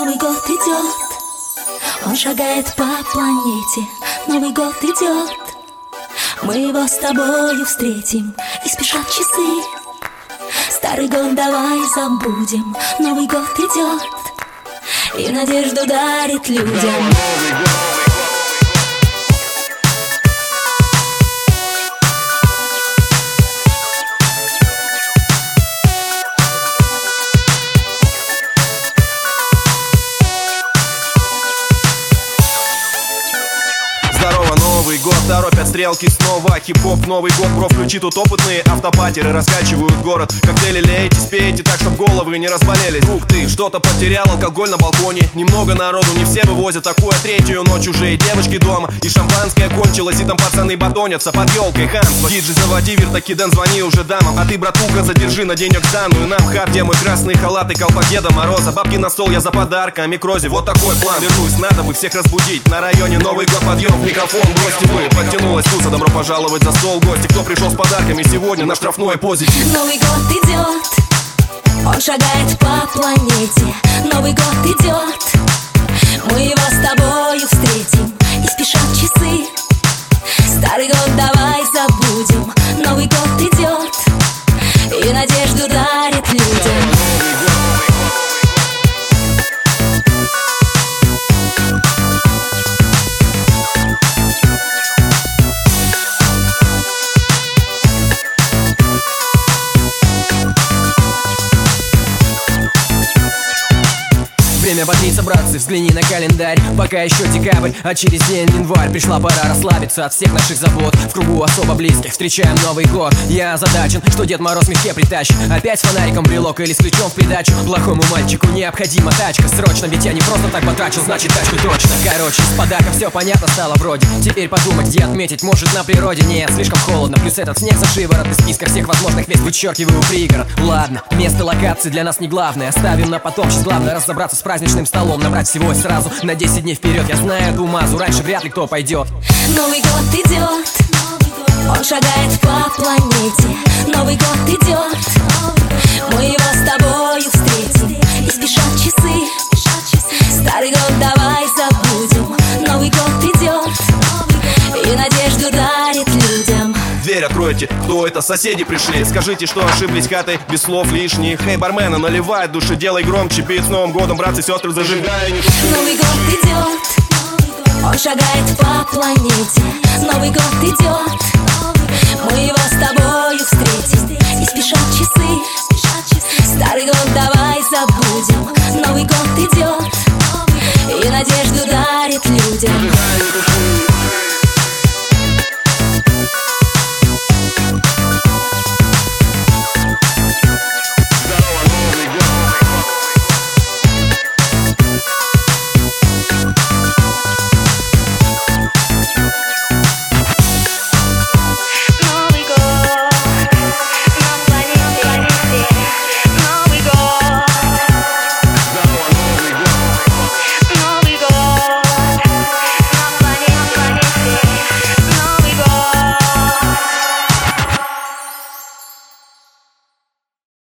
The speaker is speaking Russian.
Новый год идет, он шагает по планете. Новый год идет, мы его с тобою встретим. И спешат часы, старый год давай забудем. Новый год идет и надежду дарит людям. Здорово, Новый год, торопят стрелки снова. Хип-хоп, Новый год, бро, включи тут опытные автопатеры раскачивают город. Коктейли лейте, спейте так, чтоб головы не разболелись. Ух ты, что-то потерял, алкоголь на балконе. Немного народу, не все вывозят такое. Третью ночь уже и девочки дома. И шампанское кончилось, и там пацаны батонятся под елкой. Хамство, диджей заводи, вертакидан, звони уже дамам. А ты, братуха, задержи на денег данную нам хат, где мой красный халат и колпак Деда Мороза. Бабки на стол, я за подарками к розе. Вот такой план, вернусь, надо бы всех разбудить. На районе Новый год, подъем, в микрофон бросьте вы. Подтянулась туса, добро пожаловать за стол, гости. Кто пришел с подарками сегодня на штрафной позитив. Новый год идет, он шагает по планете. Новый год идет, мы его с тобою встретим. И спешат часы, старый год давай забудем. Новый год идет и надежду дарит людям. Время бодриться, братцы, взгляни на календарь. Пока еще декабрь, а через день январь. Пришла пора расслабиться от всех наших забот. В кругу особо близких встречаем Новый год. Я озадачен, что Дед Мороз в мешке притащит. Опять с фонариком брелок или с ключом в придачу. Плохому мальчику необходима тачка срочно, ведь я не просто так потрачил, значит тачку точно. Короче, с подарком все понятно стало вроде. Теперь подумать, где отметить, может на природе. Нет, слишком холодно, плюс этот снег за шиворот. Из списка всех возможных мест вычеркиваю пригород. Ладно, место локации для нас не главное. Оставим на потом, сейчас главное разобраться с праздничным столом. Набрать всего сразу на 10 дней вперед. Я знаю эту мазу, раньше вряд ли кто пойдет. Новый год идет, он шагает по планете. Новый год идет, мы его с тобою встретим. И спешат часы, старый год давай забудем. Новый год идет и надежду дарит людям. Дверь откройте, кто это? Соседи пришли. Скажите, что ошиблись хатой, без слов лишних. Хей, бармена, наливай души, делай громче. Бит с Новым годом, братцы, сестры, зажигай. Новый год идет, он шагает по планете. Новый год идет, мы его с тобою встретим. И спешат часы, старый год давай забудем.